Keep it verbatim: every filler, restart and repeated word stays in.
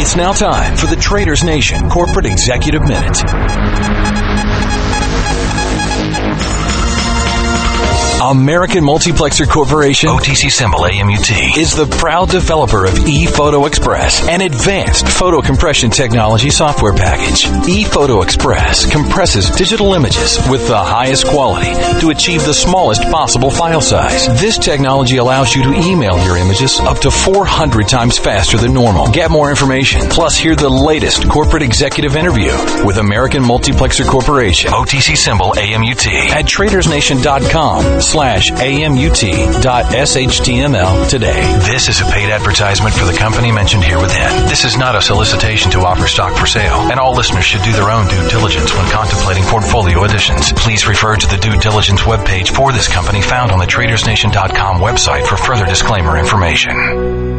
It's now time for the Traders Nation Corporate Executive Minute. American Multiplexer Corporation, O T C symbol A M U T, is the proud developer of ePhoto Express, an advanced photo compression technology software package. ePhoto Express compresses digital images with the highest quality to achieve the smallest possible file size. This technology allows you to email your images up to four hundred times faster than normal. Get more information, plus hear the latest corporate executive interview with American Multiplexer Corporation, O T C symbol A M U T, at tradersnation dot com slash A M U T dot S H T M L today. This is a paid advertisement for the company mentioned here within. This is not a solicitation to offer stock for sale, and all listeners should do their own due diligence when contemplating portfolio additions. Please refer to the due diligence webpage for this company found on the traders nation dot com website for further disclaimer information.